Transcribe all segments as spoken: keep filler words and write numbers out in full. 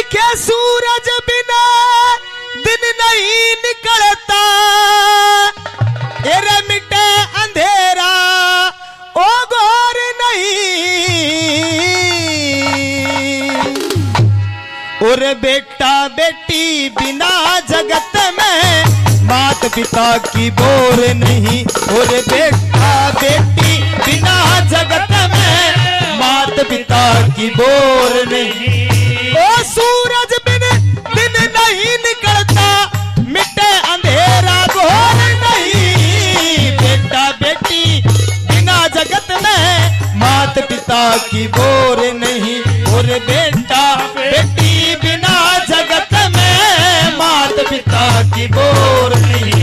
दिखे सूरज बिना दिन नहीं निकलता, एरे मिटे अंधेरा ओ घोर नहीं। और बेटा बेटी बिना जगत में मात पिता की बोर नहीं। और बेटा बेटी बिना जगत में मात पिता की बोर नहीं। ओ सूरज बिन दिन नहीं निकलता, मिटे अंधेरा घोर नहीं। बेटा बेटी बिना जगत में मात पिता की बोर नहीं। और बेटा बेटी बिना जगत में मात पिता की बोर नहीं।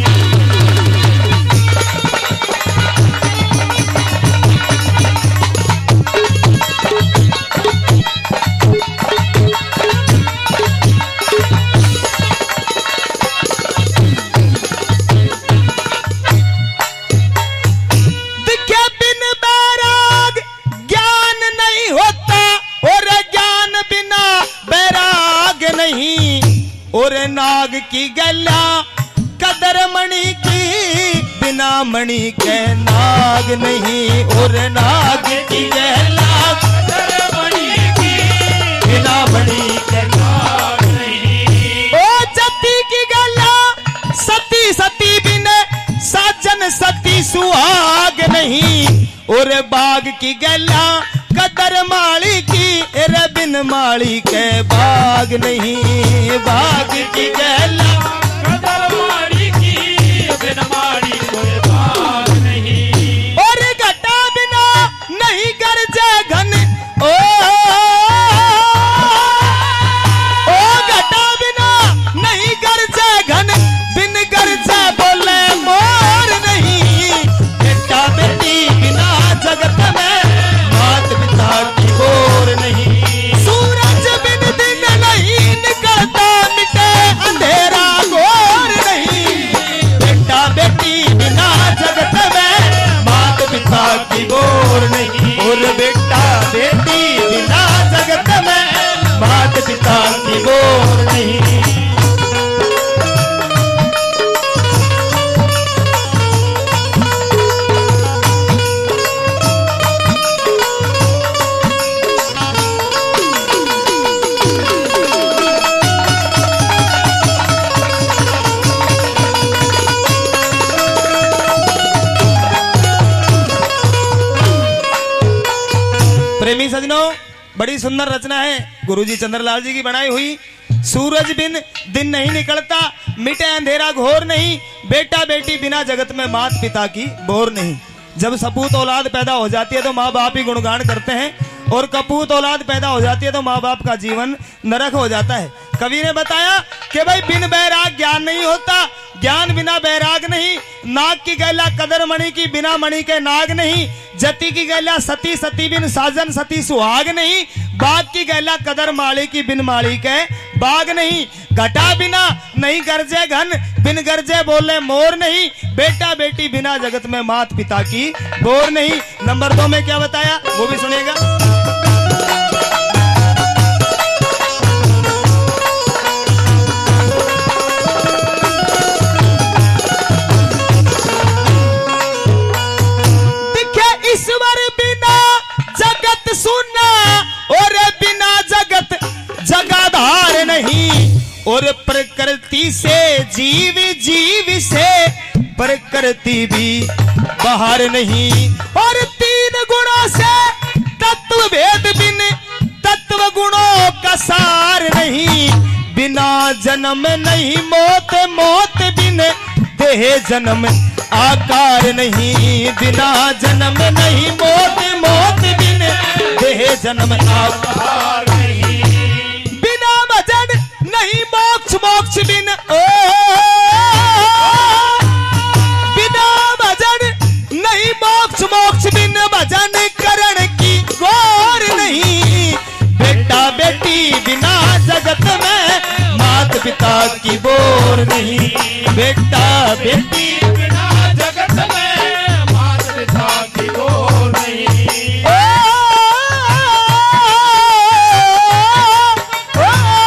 दिखे बिन बैराग ज्ञान नहीं होता, और ज्ञान बिना बैराग नहीं। और नाग की गला कदर मणि की, बिना मणि के नाग नहीं। और नाग की गला कदर मणि की, बिना मणि के नाग नहीं। ओ जति की गला सती सती बिन साजन सती सुहाग नहीं। और बाग की गला कदर माली की, एरे बिन माली के बाग नहीं। बाग की गला कदर माली की, बिन माली के बाग नहीं। और घटा बिना नहीं गरजे घन, ओ ओ घटा बिना नहीं गरजे घन, बिन गरजे बोले मोर नहीं। बेटा बेटी बिना जगत में मात पिता की बोर नहीं। सूरज बिन दिन नहीं निकलता, मिटे अंधेरा घोर नहीं। बेटा बेटी बिना जगत में मात पिता की बोर नहीं। और बेटा बेटी बिना जगत में मात पिता की बोर नहीं। प्रेमी सजनों, बड़ी सुंदर रचना है गुरुजी चंद्रलाल जी की बनाई हुई। सूरज बिन दिन नहीं निकलता, मिटे अंधेरा घोर नहीं। बेटा बेटी बिना जगत में मात पिता की बोर नहीं। जब सपूत औलाद पैदा हो जाती है तो माँ बाप ही गुणगान करते हैं, और कपूत औलाद पैदा हो जाती है तो माँ बाप का जीवन नरक हो जाता है। कवि ने बताया कि भाई बिन बैराग ज्ञान नहीं होता, ज्ञान बिना बैराग नहीं। नाग की गैला कदर मणि की, बिना मणि के नाग नहीं। जति की गैला सती सती बिन साजन सती सुहाग नहीं। बाग की गैला कदर माली की, बिन माली के बाग नहीं। घटा बिना नहीं गरजे घन, बिन गरजे बोले मोर नहीं। बेटा बेटी बिना जगत में मात पिता की बोर नहीं। नंबर दो में क्या बताया वो भी सुनेगा। ईश्वर बिना जगत सुना, और बिना जगत जगाधार नहीं। और प्रकृति से जीव, जीव से प्रकृति भी बाहर नहीं। और तीन गुणों से तत्व भेद बिन तत्व गुणों का सार नहीं। बिना जन्म नहीं मौत, मौत बिन देह जन्म आकार नहीं। बिना जन्म नहीं मौत, मौत बिन देह जन्म आकार नहीं। बिना भजन नहीं मोक्ष, मोक्ष बिन ओ बिना भजन नहीं मोक्ष, मोक्ष बिन भजन करण की गौर नहीं। बेटा बेटी बिना जगत में मात पिता की बोर नहीं। बेटा बेटी बिना जगत में मात पिता की बोर नहीं। ओ, ओ, ओ,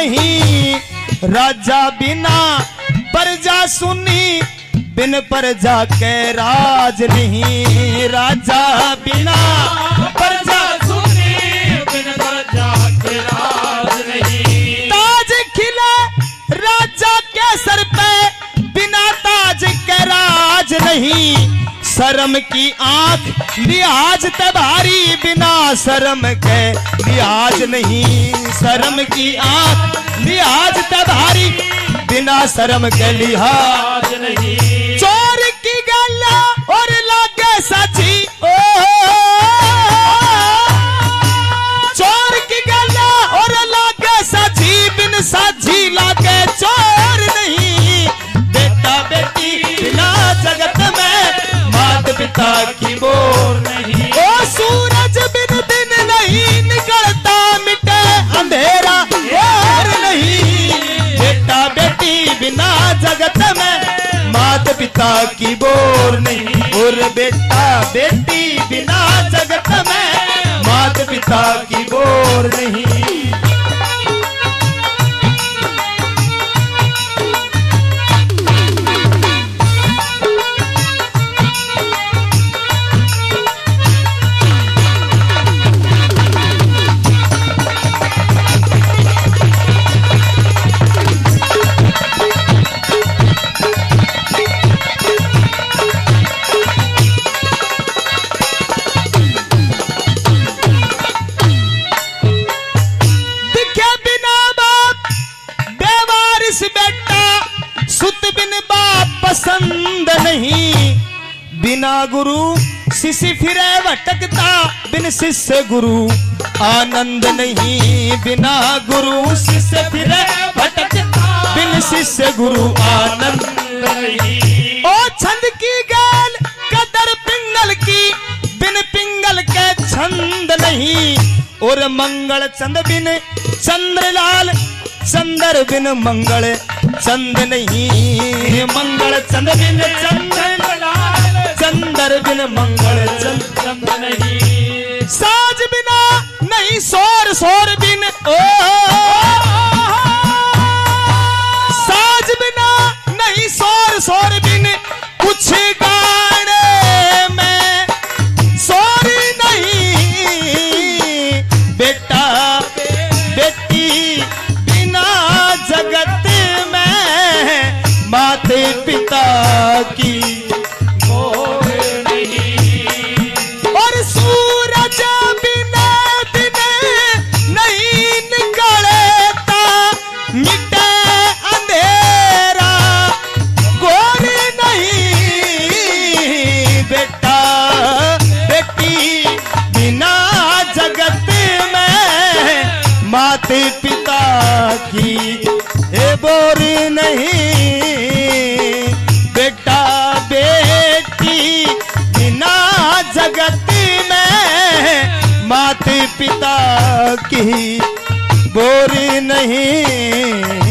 नहीं, राजा बिना प्रजा सुनी, बिन प्रजा के राज नहीं। राजा बिना प्रजा सुनी, बिन प्रजा के राज नहीं। ताज खिले राजा के सर पे, बिना ताज के राज नहीं। शर्म की आंख लिहाज तबारी, बिना शर्म के लिहाज नहीं। शर्म की आंख लिहाज तबारी, बिना शर्म के लिहाज नहीं। चोर की गल्ला और लागे सची, ओ चोर की गल्ला और लागे सची, बिन साझी लागे चोर नहीं। बेटा बेटी बिना जगत में, मात पिता की बोर नहीं। ओ सूरज बिन दिन नहीं निकलता, मिटे अंधेरा और नहीं। बेटा बेटी बिना जगत में, मात पिता की बोर नहीं। और बेटा बेटी बिना जगत में, मात पिता की बोर नहीं। पसंद नहीं, बिना गुरु शिष्य फिरे भटकता, बिन शिष्य गुरु आनंद नहीं। बिना गुरु शिष्य फिरे भटकता, बिन शिष्य गुरु आनंद नहीं। ओ छंद की गाल कदर पिंगल की, बिन पिंगल के छंद नहीं। और मंगल चंद बिन चंद्रलाल, चंद्र बिन मंगल चंद नहीं। मंगल चंद बिन चंद्रलाल, चंद्र बिन मंगल चंद नहीं। साज बिना नहीं शोर, शोर बिन ओ साज बिना नहीं शोर, शोर बिन कुछ गाने में शोर नहीं। बेटा बेटी बिना जगत में, माते पिता की मोह नहीं। और सूरज बिना दिन नहीं निकलता, मिटे अंधेरा घोर नहीं। बेटा बेटी बिना जगत में, माते पिता की ए बोर नहीं। बेटा बेटी बिना जगत में, माते पिता की बोर नहीं।